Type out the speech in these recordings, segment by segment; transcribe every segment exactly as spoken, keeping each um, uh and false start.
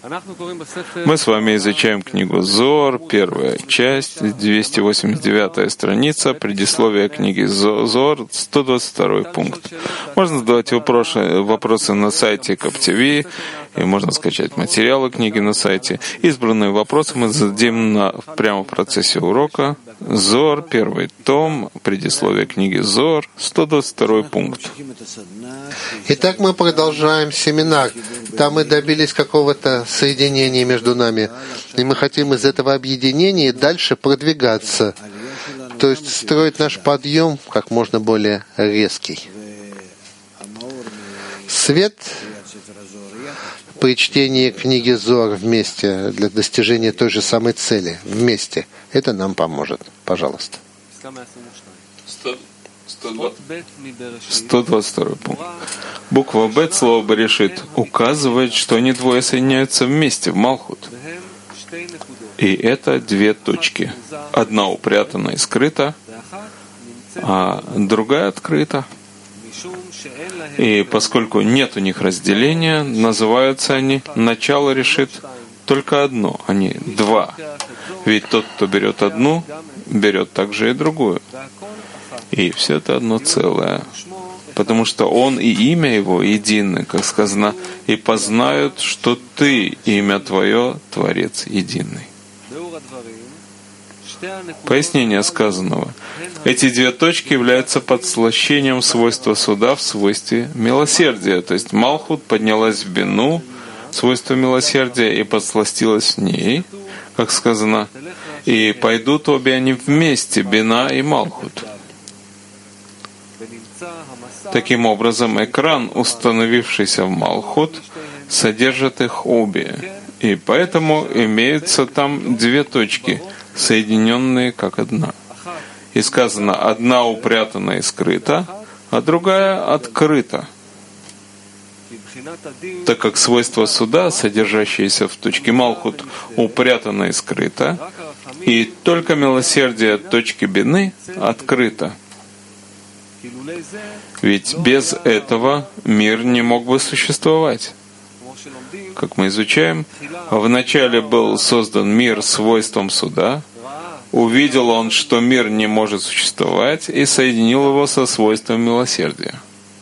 Мы с вами изучаем книгу Зоар, первая часть, двести восемьдесят девятая страница, предисловие книги Зоар, сто двадцать второй пункт. Можно задавать вопросы, вопросы на сайте КапТВ, и можно скачать материалы книги на сайте. Избранные вопросы мы зададим на, прямо в процессе урока. Зоар, первый том, предисловие книги Зоар, сто двадцать второй пункт. Итак, мы продолжаем семинар. Там мы добились какого-то соединения между нами. И мы хотим из этого объединения дальше продвигаться. То есть строить наш подъем как можно более резкий. Свет при чтении книги Зоар вместе для достижения той же самой цели вместе. Это нам поможет. Пожалуйста. сто двадцать второй пункт. Буква Бет, слово Берешит, указывает, что они двое соединяются вместе в Малхут. И это две точки. Одна упрятана и скрыта, а другая открыта. И поскольку нет у них разделения, называются они начало решит только одно, а не два. Ведь тот, кто берет одну, берет также и другую. И все это одно целое. Потому что Он и имя Его едины, как сказано, и познают, что Ты, имя Твое, Творец единый. Пояснение сказанного. Эти две точки являются подслащением свойства суда в свойстве милосердия. То есть Малхут поднялась в бину, свойство милосердия, и подсластилась в ней, как сказано, и пойдут обе они вместе, бина и Малхут. Таким образом, экран, установившийся в Малхут, содержит их обе, и поэтому имеются там две точки, соединенные как одна. И сказано, одна упрятана и скрыта, а другая открыта. Так как свойство суда, содержащееся в точке Малхут, упрятано и скрыто, и только милосердие точки бины открыто. Ведь без этого мир не мог бы существовать. Как мы изучаем, вначале был создан мир свойством суда, увидел он, что мир не может существовать, и соединил его со свойством милосердия.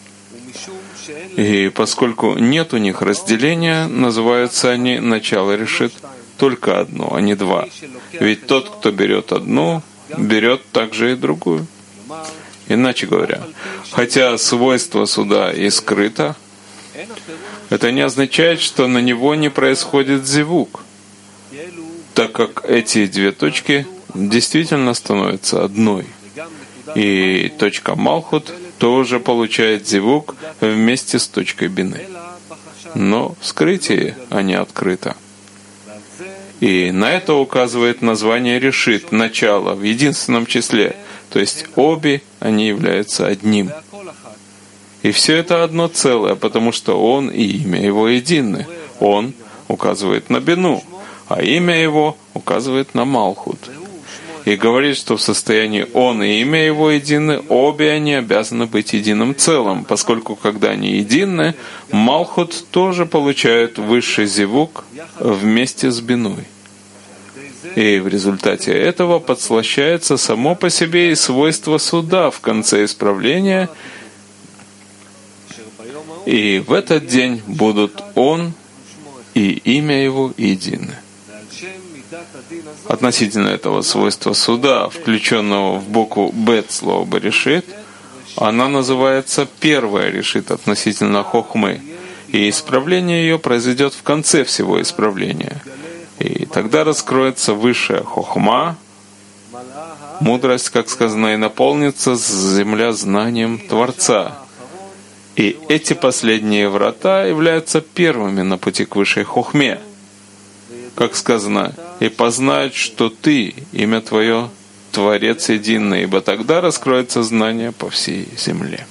И поскольку нет у них разделения, называются они начало решит только одно, а не два. Ведь тот, кто берет одну, берет также и другую. Иначе говоря, хотя свойство суда и скрыто, это не означает, что на него не происходит зевук, так как эти две точки действительно становятся одной. И точка Малхут тоже получает зевук вместе с точкой бины. Но в скрытии, а не открыто. И на это указывает название решит, начало, в единственном числе. То есть обе они являются одним. И все это одно целое, потому что Он и имя Его едины. Он указывает на бину, а имя Его указывает на Малхут. И говорит, что в состоянии Он и имя Его едины, обе они обязаны быть единым целым, поскольку когда они едины, Малхут тоже получает высший зевук вместе с биной. И в результате этого подслащается само по себе и свойство суда в конце исправления, и в этот день будут Он и имя Его едины. Относительно этого свойства суда, включенного в букву Бет слова Берешит, она называется первая решит относительно хохмы, и исправление ее произойдет в конце всего исправления. И тогда раскроется высшая хохма, мудрость, как сказано, и наполнится земля знанием Творца. И эти последние врата являются первыми на пути к высшей хохме. Как сказано, «И познают, что Ты, имя Твое, Творец единый, ибо тогда раскроется знание по всей земле».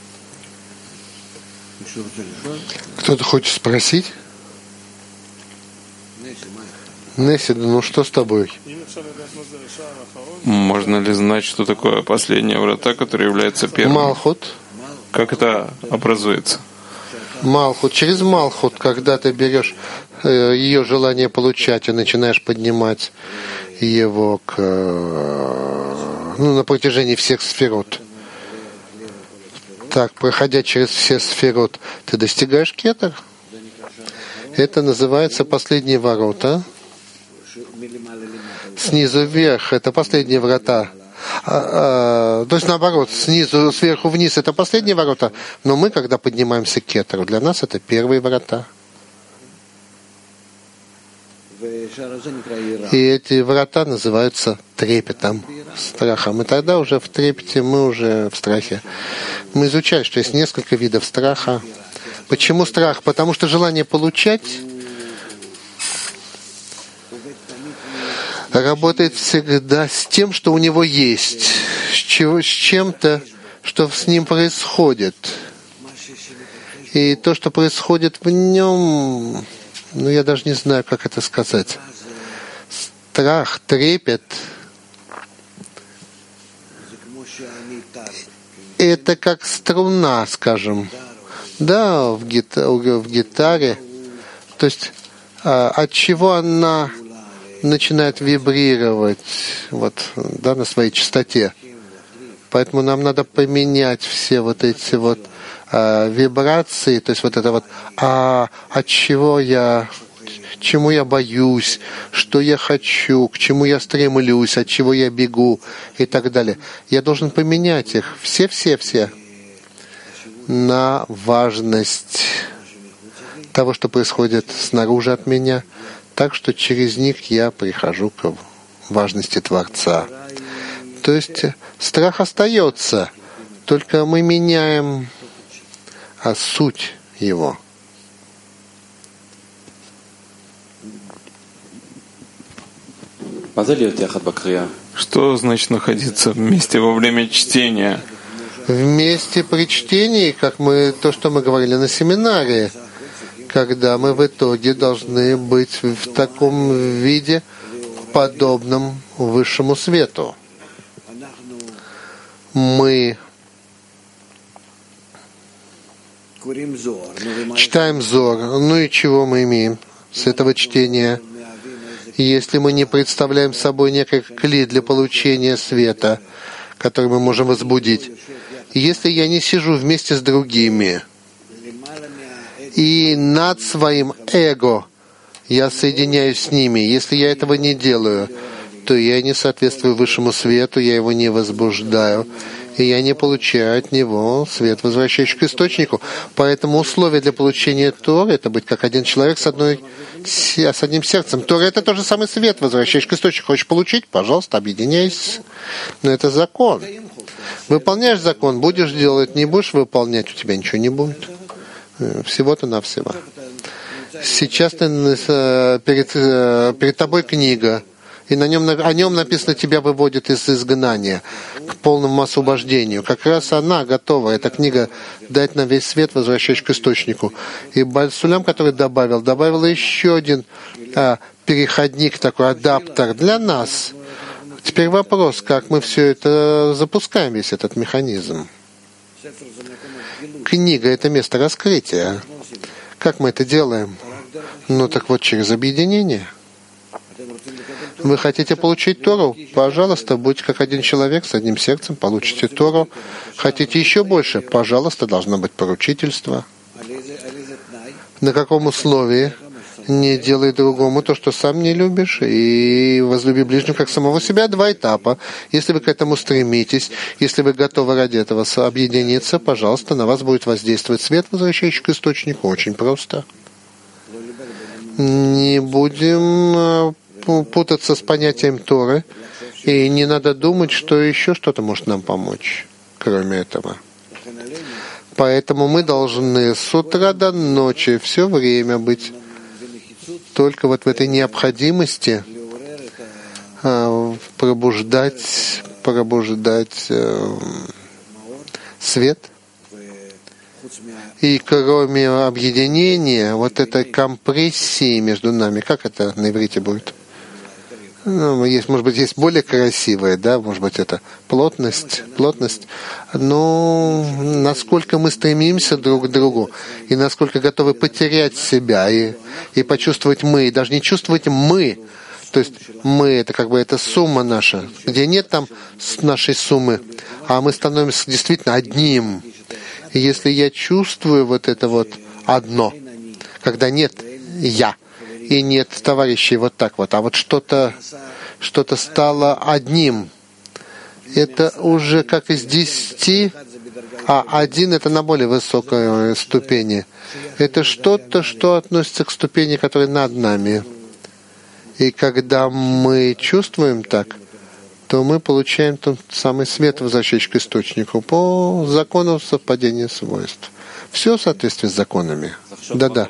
Кто-то хочет спросить? Несси, ну что с тобой? Можно ли знать, что такое последняя врата, которая является первым? Малхут. Как это образуется? Малхут. Через Малхут, когда ты берешь э, ее желание получать и начинаешь поднимать его к, э, ну, на протяжении всех сферот. Так, проходя через все сферот, ты достигаешь кетер. Это называется последние ворота. Снизу вверх — это последние врата. А, а, то есть наоборот, снизу, сверху вниз — это последние ворота, но мы, когда поднимаемся к кетеру, для нас это первые врата. И эти врата называются трепетом, страхом. И тогда уже в трепете мы уже в страхе. Мы изучали, что есть несколько видов страха. Почему страх? Потому что желание получать работает всегда с тем, что у него есть, с, чего, с чем-то, что с ним происходит. И то, что происходит в нем, ну, я даже не знаю, как это сказать. Страх, трепет — это как струна, скажем. Да, в, гита- в гитаре. То есть от чего она начинает вибрировать, вот, да, на своей частоте. Поэтому нам надо поменять все вот эти вот а, вибрации, то есть вот это вот, а от чего я, чему я боюсь, что я хочу, к чему я стремлюсь, от чего я бегу и так далее. Я должен поменять их, все-все-все, на важность того, что происходит снаружи от меня, так что через них я прихожу к важности Творца. То есть страх остается, только мы меняем а суть его. Что значит находиться вместе во время чтения? Вместе при чтении, как мы то, что мы говорили на семинаре, когда мы в итоге должны быть в таком виде, подобном высшему свету. Мы читаем Зор, ну и чего мы имеем с этого чтения? Если мы не представляем собой некий кли для получения света, который мы можем возбудить, если я не сижу вместе с другими, и над своим эго я соединяюсь с ними. Если я этого не делаю, то я не соответствую высшему свету, я его не возбуждаю, и я не получаю от него свет, возвращающий к источнику. Поэтому условие для получения Торы — это быть как один человек с, одной, с одним сердцем. Тора — это тот же самый свет, возвращающий к источнику. Хочешь получить? Пожалуйста, объединяйся. Но это закон. Выполняешь закон, будешь делать, не будешь выполнять, у тебя ничего не будет. Всего-то навсего. Сейчас ты, перед, перед тобой книга, и на нем, о нем написано, тебя выводит из изгнания к полному освобождению. Как раз она готова, эта книга, дать нам весь свет, возвращающий к источнику. И Бальсулям, который добавил, добавил еще один а, переходник, такой адаптер для нас. Теперь вопрос, как мы все это запускаем, весь этот механизм. Книга — это место раскрытия. Как мы это делаем? Ну так вот, через объединение. Вы хотите получить Тору? Пожалуйста, будьте как один человек с одним сердцем, получите Тору. Хотите еще больше? Пожалуйста, должно быть поручительство. На каком условии? Не делай другому то, что сам не любишь, и возлюби ближнего как самого себя. Два этапа. Если вы к этому стремитесь, если вы готовы ради этого объединиться, пожалуйста, на вас будет воздействовать свет, возвращающий к источнику. Очень просто. Не будем путаться с понятием Торы, и не надо думать, что еще что-то может нам помочь, кроме этого. Поэтому мы должны с утра до ночи все время быть только вот в этой необходимости а, пробуждать, пробуждать э, свет. И кроме объединения, вот этой компрессии между нами, как это на иврите будет? Ну, есть, может быть, есть более красивые, да, может быть, это плотность, плотность. Но насколько мы стремимся друг к другу, и насколько готовы потерять себя, и, и почувствовать мы, и даже не чувствовать мы, то есть мы, это как бы это сумма наша, где нет там нашей суммы, а мы становимся действительно одним. И если я чувствую вот это вот одно, когда нет «я», и нет товарищей вот так вот, а вот что-то что-то стало одним. Это уже как из десяти, а один — это на более высокой ступени. Это что-то, что относится к ступени, которая над нами. И когда мы чувствуем так, то мы получаем тот самый свет, возвращающий к источнику, по закону совпадения свойств. Все в соответствии с законами. Да-да.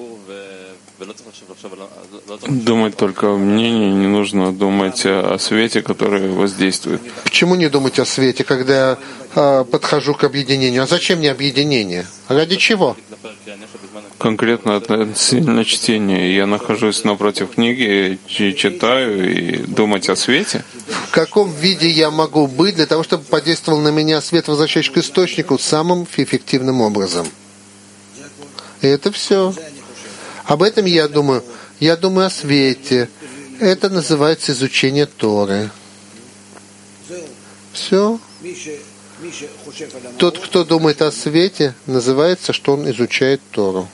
Думать только о мнении, не нужно думать о свете, который воздействует. Почему не думать о свете, когда я э, подхожу к объединению? А зачем мне объединение? Ради чего? Конкретно относительно чтения. Я нахожусь напротив книги, читаю и думать о свете. В каком виде я могу быть для того, чтобы подействовал на меня свет, возвращающий к источнику, самым эффективным образом? И это все. Об этом я думаю. Я думаю о свете. Это называется изучение Торы. Все. Тот, кто думает о свете, называется, что он изучает Тору.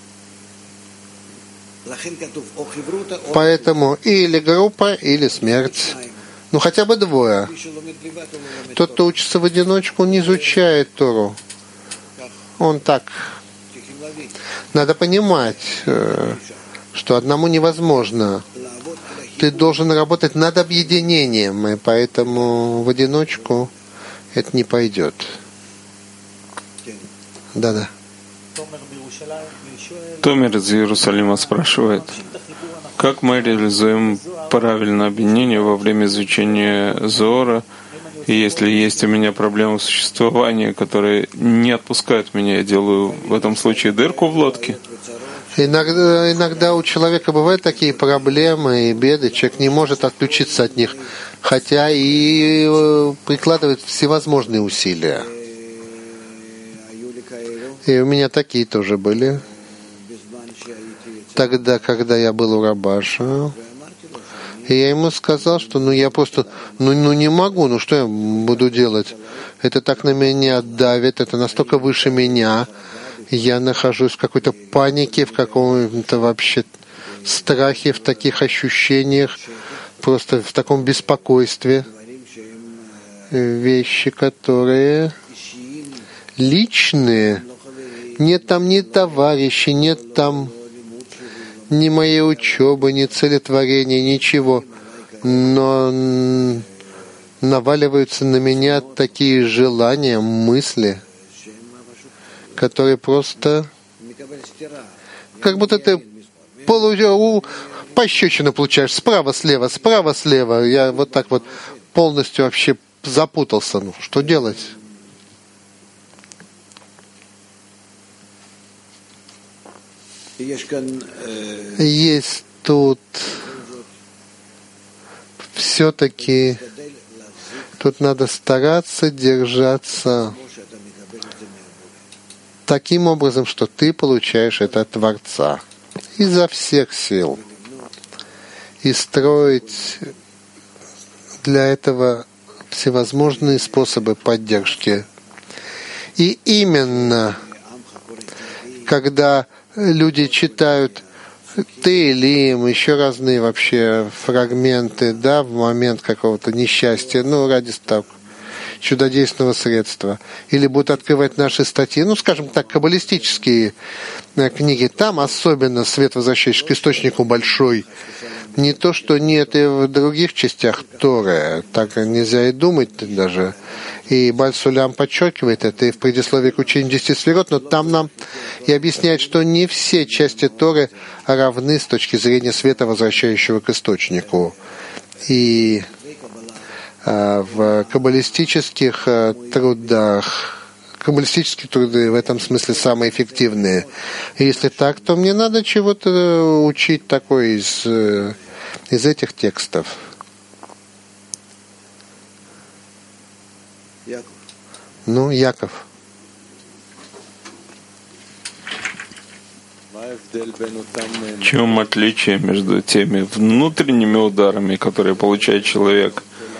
Поэтому или группа, или смерть. Ну, хотя бы двое. Тот, кто учится в одиночку, не изучает Тору. Он так. Надо понимать, что одному невозможно. Ты должен работать над объединением, и поэтому в одиночку это не пойдет. Да-да. Томер из Иерусалима спрашивает, как мы реализуем правильное объединение во время изучения Зоора, и если есть у меня проблемы существования, которые не отпускают меня, я делаю в этом случае дырку в лодке? Иногда, иногда у человека бывают такие проблемы и беды, человек не может отключиться от них, хотя и прикладывает всевозможные усилия. И у меня такие тоже были. Тогда, когда я был у Рабаша, и я ему сказал, что ну я просто, ну, ну не могу, ну что я буду делать? Это так на меня давит, это настолько выше меня. Я нахожусь в какой-то панике, в каком-то вообще страхе, в таких ощущениях, просто в таком беспокойстве. Вещи, которые личные. Нет там ни товарищей, нет там ни моей учебы, ни целетворения, ничего. Но наваливаются на меня такие желания, мысли, которые просто как будто ты полу... пощечину получаешь справа-слева, справа-слева. Я вот так вот полностью вообще запутался. Ну, что делать? Есть тут все-таки тут надо стараться держаться таким образом, что ты получаешь это от Творца изо всех сил и строить для этого всевозможные способы поддержки. И именно когда люди читают Теилим, еще разные вообще фрагменты, да, в момент какого-то несчастья, ну, ради ставки, чудодейственного средства, или будут открывать наши статьи, ну, скажем так, каббалистические книги, там особенно свет, возвращающий к источнику, большой. Не то, что нет и в других частях Торы, так нельзя и думать даже. И Баль Сулям подчеркивает это и в предисловии к учению десяти сферот, но там нам и объясняет, что не все части Торы равны с точки зрения света, возвращающего к источнику. И а, в каббалистических а, трудах, каббалистические труды в этом смысле самые эффективные. И если так, то мне надо чего-то учить такое из, из этих текстов. Ну, Яков. В чем отличие между теми внутренними ударами, которые получает человек,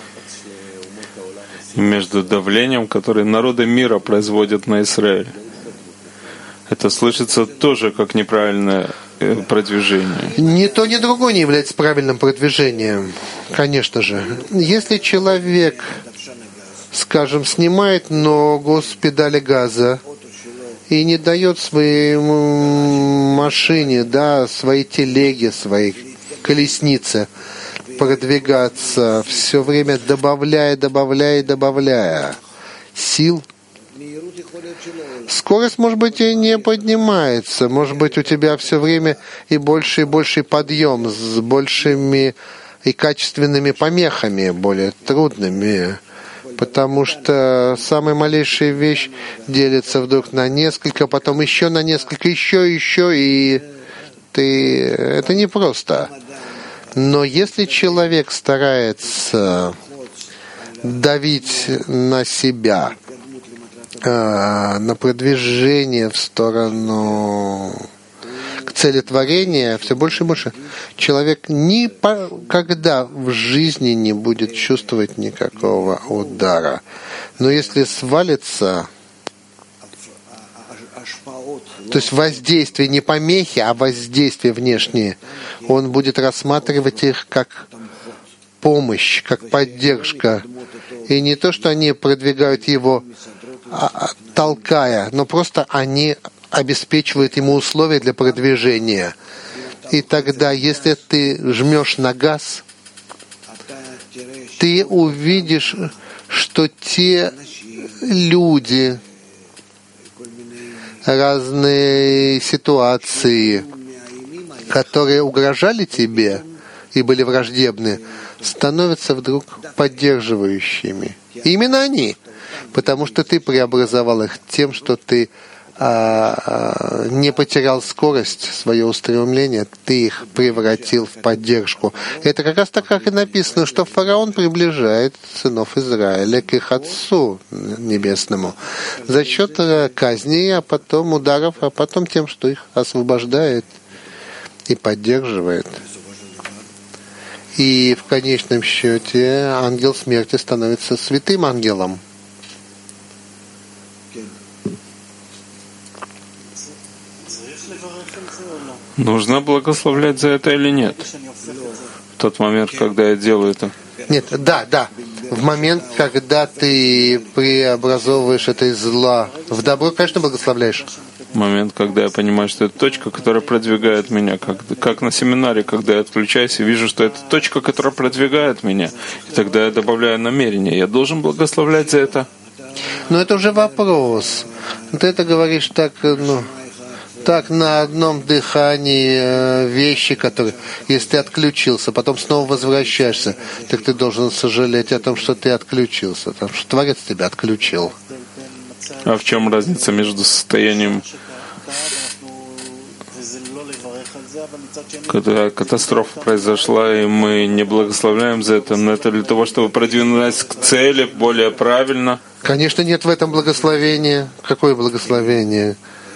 и между давлением, которое народы мира производят на Израиль? Это слышится тоже как неправильное продвижение. Ни то, ни другое не является правильным продвижением, конечно же. Если человек, скажем, снимает ногу с педали газа и не дает своей машине, да, своей телеге, своей колеснице продвигаться, все время добавляя, добавляя, добавляя сил, скорость, может быть, и не поднимается. Может быть, у тебя все время и больше и больше подъем с большими и качественными помехами, более трудными. Потому что самая малейшая вещь делится вдруг на несколько, потом еще на несколько, еще, еще, и ты... это непросто. Но если человек старается давить на себя, на продвижение в сторону к цели творения, все больше и больше, человек никогда в жизни не будет чувствовать никакого удара. Но если свалится, то есть воздействие, не помехи, а воздействие внешние, он будет рассматривать их как помощь, как поддержка. И не то, что они продвигают его толкая, но просто они обеспечивают ему условия для продвижения. И тогда, если ты жмешь на газ, ты увидишь, что те люди, разные ситуации, которые угрожали тебе и были враждебны, становятся вдруг поддерживающими. И именно они, потому что ты преобразовал их тем, что ты а, а, не потерял скорость, свое устремление, ты их превратил в поддержку. Это как раз так, как и написано, что фараон приближает сынов Израиля к их Отцу Небесному за счет казни, а потом ударов, а потом тем, что их освобождает и поддерживает. И в конечном счете ангел смерти становится святым ангелом. Нужно благословлять за это или нет? В тот момент, когда я делаю это. Нет, да, да. В момент, когда ты преобразовываешь это из зла в добро, конечно, благословляешь. В момент, когда я понимаю, что это точка, которая продвигает меня, как, как на семинаре, когда я отключаюсь и вижу, что это точка, которая продвигает меня, и тогда я добавляю намерение. Я должен благословлять за это? Но это уже вопрос. Ты это говоришь так, ну, так на одном дыхании вещи, которые, если ты отключился, потом снова возвращаешься, так ты должен сожалеть о том, что ты отключился, потому что Творец тебя отключил. А в чем разница между состоянием, когда катастрофа произошла, и мы не благословляем за это, но это для того, чтобы продвинуться к цели более правильно? Конечно, нет в этом благословения. Какое благословение?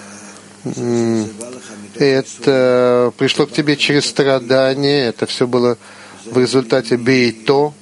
Это пришло к тебе через страдания, это все было в результате бейто,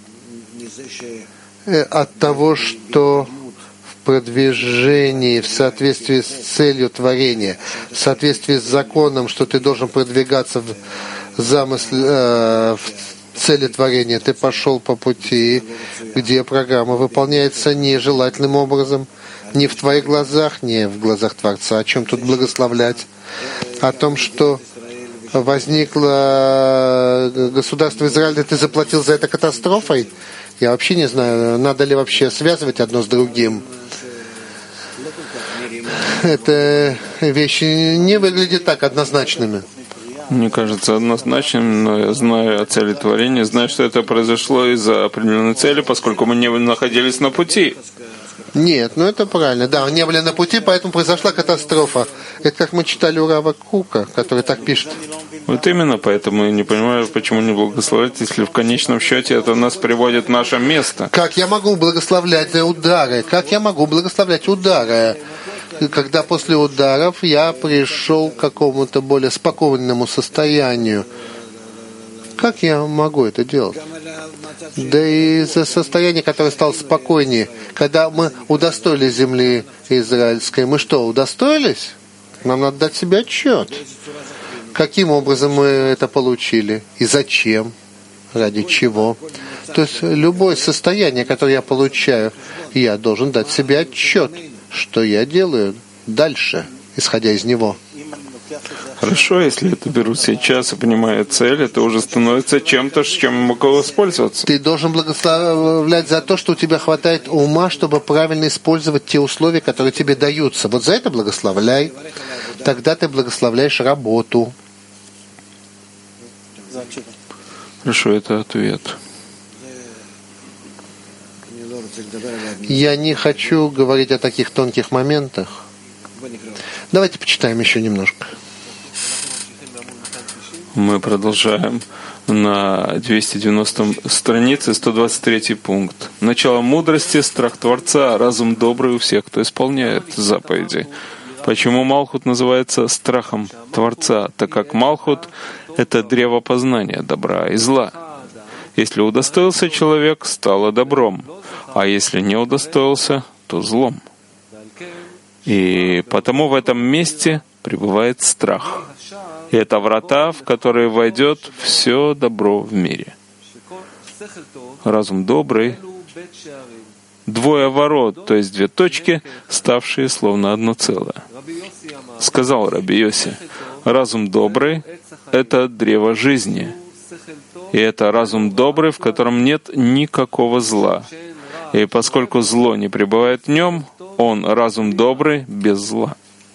от того, что в продвижении, в соответствии с целью творения, в соответствии с законом, что ты должен продвигаться в замысле, в цели творения, ты пошел по пути, где программа выполняется нежелательным образом, не в твоих глазах, не в глазах Творца. О чем тут благословлять? О том, что возникло государство Израиль, ты заплатил за это катастрофой? Я вообще не знаю, надо ли вообще связывать одно с другим. Эта вещь не выглядит так однозначными. Мне кажется однозначным, но я знаю о цели творения, знаю, что это произошло из-за определенной цели, поскольку мы не находились на пути. Нет, ну это правильно. Да, не были на пути, поэтому произошла катастрофа. Это как мы читали у Рава Кука, который так пишет. Вот именно поэтому я не понимаю, почему не благословлять, если в конечном счете это нас приводит в наше место. Как я могу благословлять за удары? Как я могу благословлять удары? Когда после ударов я пришел к какому-то более спокойному состоянию. Как я могу это делать? Да и за состояние, которое стало спокойнее. Когда мы удостоились земли израильской, мы что, удостоились? Нам надо дать себе отчет. Каким образом мы это получили? И зачем? Ради чего? То есть любое состояние, которое я получаю, я должен дать себе отчет, что я делаю дальше, исходя из него. Хорошо, если это берут сейчас и понимают цель, это уже становится чем-то, с чем я могу воспользоваться. Ты должен благословлять за то, что у тебя хватает ума, чтобы правильно использовать те условия, которые тебе даются. Вот за это благословляй. Тогда ты благословляешь работу. Хорошо, это ответ. Я не хочу говорить о таких тонких моментах. Давайте почитаем еще немножко. Мы продолжаем на двести девяностой странице, сто двадцать третий пункт. Начало мудрости — страх Творца, разум добрый у всех, кто исполняет заповеди. Почему Малхут называется страхом Творца? Так как Малхут — это древо познания добра и зла. Если удостоился человек, стало добром, а если не удостоился, то злом. И потому в этом месте пребывает страх. И это врата, в которые войдет все добро в мире. Разум добрый — двое ворот, то есть две точки, ставшие словно одно целое. Сказал Раби Йоси, разум добрый — это древо жизни. И это разум добрый, в котором нет никакого зла. И поскольку зло не пребывает в нем, он разум добрый без зла.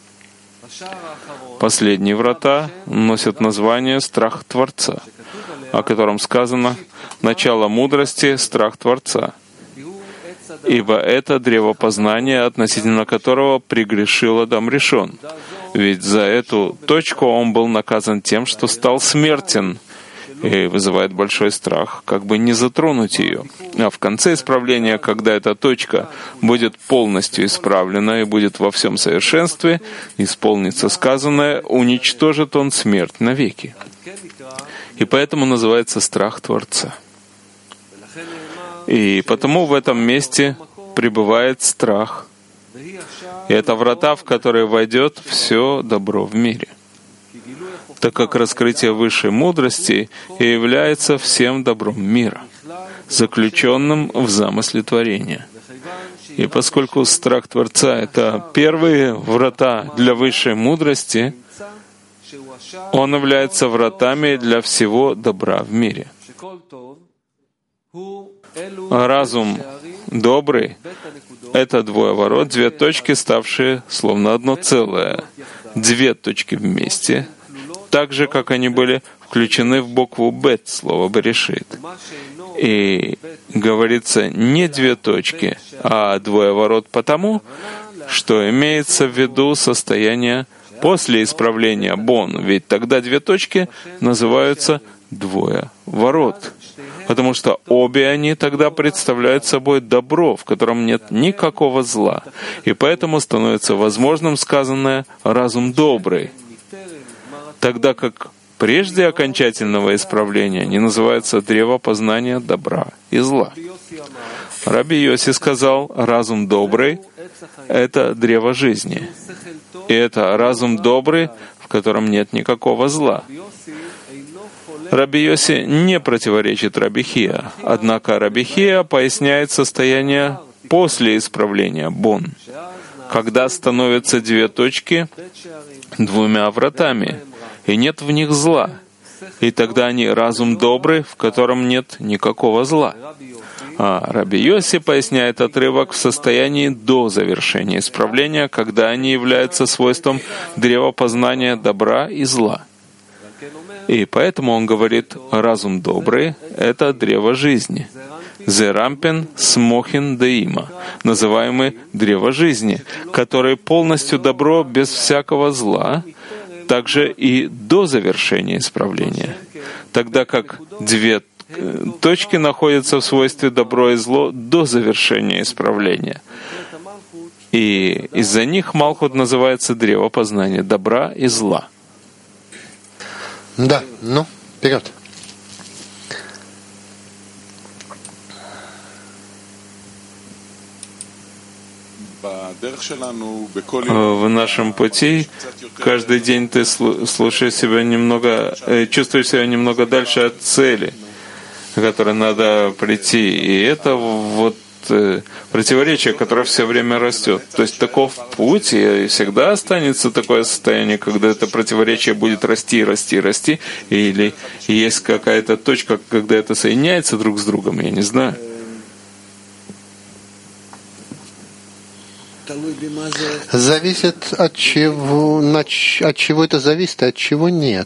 Последние врата носят название «Страх Творца», о котором сказано «Начало мудрости — страх Творца». Ибо это древо познания, относительно которого прегрешил Адам Ришон. Ведь за эту точку он был наказан тем, что стал смертен, и вызывает большой страх, как бы не затронуть ее. А в конце исправления, когда эта точка будет полностью исправлена и будет во всем совершенстве, исполнится сказанное, уничтожит он смерть навеки. И поэтому называется страх Творца. И потому в этом месте пребывает страх. И это врата, в которые войдет все добро в мире. Так как раскрытие высшей мудрости и является всем добром мира, заключенным в замысле творения. И поскольку страх Творца — это первые врата для высшей мудрости, он является вратами для всего добра в мире. Разум добрый — это двое ворот, две точки, ставшие словно одно целое. Две точки вместе, так же, как они были включены в букву «бет» слова «берешит». И говорится не две точки, а двое ворот потому, что имеется в виду состояние после исправления «бон», ведь тогда две точки называются «двое ворот», потому что обе они тогда представляют собой добро, в котором нет никакого зла, и поэтому становится возможным сказанное «разум добрый», тогда как прежде окончательного исправления не называется древо познания добра и зла. Раби Йоси сказал, разум добрый — это древо жизни. И это разум добрый, в котором нет никакого зла. Раби Йоси не противоречит Раби Хия, однако Раби Хия поясняет состояние после исправления бон, когда становятся две точки двумя вратами, и нет в них зла, и тогда они разум добрый, в котором нет никакого зла. А Раби Йоси поясняет отрывок в состоянии до завершения исправления, когда они являются свойством древа познания добра и зла. И поэтому он говорит, разум добрый — это древо жизни. Зерампен смохин деима, называемый древо жизни, который полностью добро без всякого зла, также и до завершения исправления. Тогда как две точки находятся в свойстве добро и зло до завершения исправления. И из-за них Малхут называется древо познания добра и зла. Да, ну, вперед. В нашем пути каждый день ты слушаешь себя немного, чувствуешь себя немного дальше от цели, к которой надо прийти. И это вот противоречие, которое все время растет. То есть таков путь, и всегда останется такое состояние, когда это противоречие будет расти, расти, расти, или есть какая-то точка, когда это соединяется друг с другом, я не знаю. Зависит от чего, от чего это зависит, а от чего нет.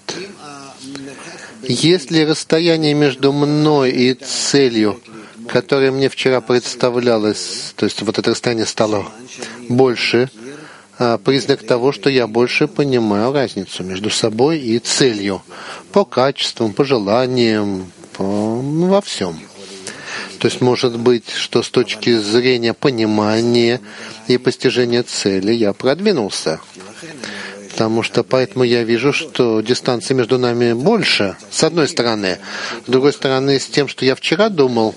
Если расстояние между мной и целью, которое мне вчера представлялось, то есть вот это расстояние стало больше, признак того, что я больше понимаю разницу между собой и целью, по качествам, по желаниям, по, ну, во всем. То есть может быть, что с точки зрения понимания и постижения цели я продвинулся. Потому что поэтому я вижу, что дистанция между нами больше, с одной стороны. С другой стороны, с тем, что я вчера думал,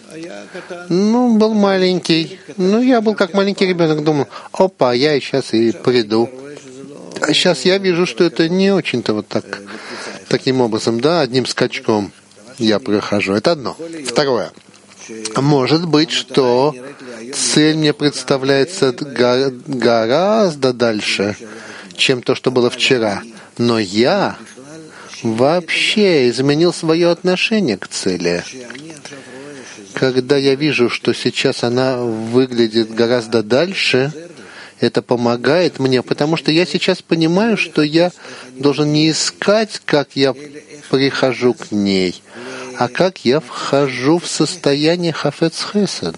ну, был маленький. Ну, я был как маленький ребенок, думал, опа, я сейчас и приду. А сейчас я вижу, что это не очень-то вот так, таким образом, да, одним скачком я прохожу. Это одно. Второе. Может быть, что цель мне представляется гораздо дальше, чем то, что было вчера. Но я вообще изменил свое отношение к цели. Когда я вижу, что сейчас она выглядит гораздо дальше, это помогает мне, потому что я сейчас понимаю, что я должен не искать, как я прихожу к ней, а как я вхожу в состояние хафец хесед.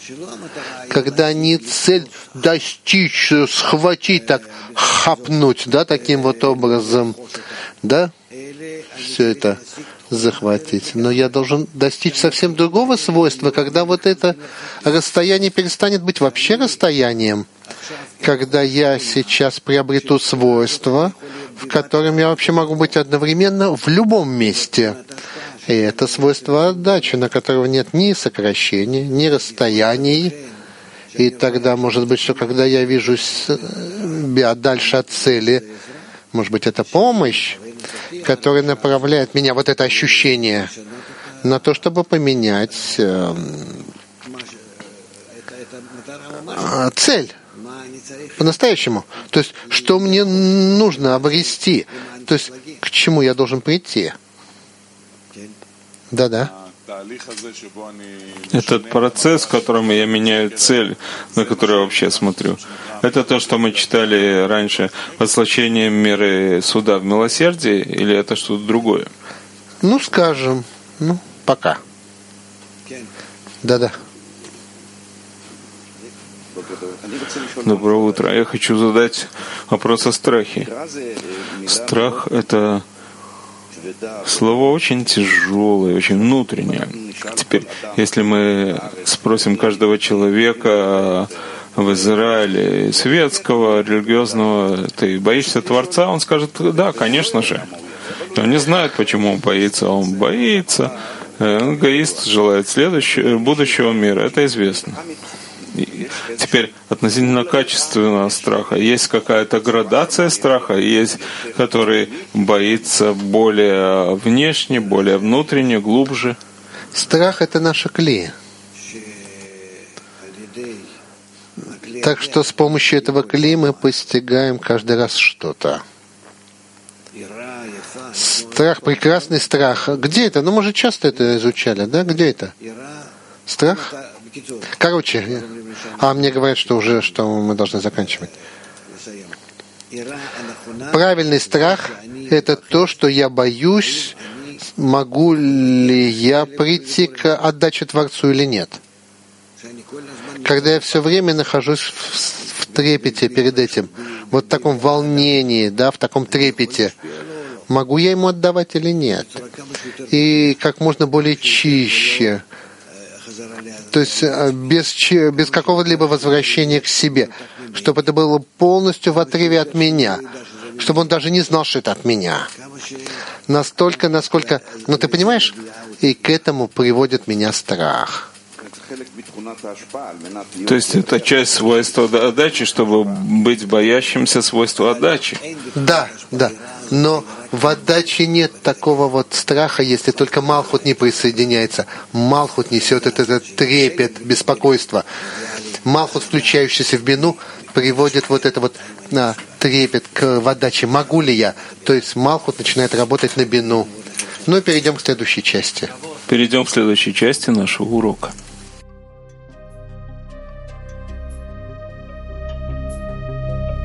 Когда не цель достичь, схватить, так хапнуть, да, таким вот образом, да, все это захватить. Но я должен достичь совсем другого свойства, когда вот это расстояние перестанет быть вообще расстоянием, когда я сейчас приобрету свойство, в котором я вообще могу быть одновременно в любом месте. И это свойство отдачи, на которого нет ни сокращения, ни расстояний. И тогда, может быть, что когда я вижу дальше от цели, может быть, это помощь, которая направляет меня, вот это ощущение, на то, чтобы поменять э, цель по-настоящему. То есть, что мне нужно обрести, то есть, к чему я должен прийти. Да-да. Этот процесс, в котором я меняю цель, на которую я вообще смотрю, это то, что мы читали раньше, возвращение меры суда в милосердии, или это что-то другое? Ну, скажем, ну, пока. Да-да. Доброе утро. Я хочу задать вопрос о страхе. Страх — это слово очень тяжелое, очень внутреннее. Теперь, если мы спросим каждого человека в Израиле, светского, религиозного, ты боишься Творца, он скажет, да, конечно же. И он не знает, почему он боится. Он боится. Эгоист желает следующего, будущего мира. Это известно. И теперь относительно качественного страха. Есть какая-то градация страха, есть, который боится более внешне, более внутренне, глубже. Страх — это наша кли. Так что с помощью этого кли мы постигаем каждый раз что-то. Страх, прекрасный страх. Где это? Ну, мы же часто это изучали, да? Где это? Страх? Короче, а мне говорят, что уже, что мы должны заканчивать. Правильный страх — это то, что я боюсь, могу ли я прийти к отдаче Творцу или нет. когда я все время нахожусь в, в трепете перед этим, вот в таком волнении, да, в таком трепете, могу я ему отдавать или нет? И как можно более чище, то есть без, без какого-либо возвращения к себе, чтобы это было полностью в отрыве от меня, чтобы он даже не знал, что это от меня. Настолько, насколько... Но ты понимаешь? И к этому приводит меня страх. То есть это часть свойства отдачи, чтобы быть боящимся свойства отдачи. Да, да. Но в отдаче нет такого вот страха, если только Малхут не присоединяется. Малхут несет этот, этот трепет, беспокойство. Малхут, включающийся в бину, приводит вот это вот а, трепет к в отдаче. Могу ли я? То есть Малхут начинает работать на бину. Ну и перейдем к следующей части. Перейдем к следующей части нашего урока.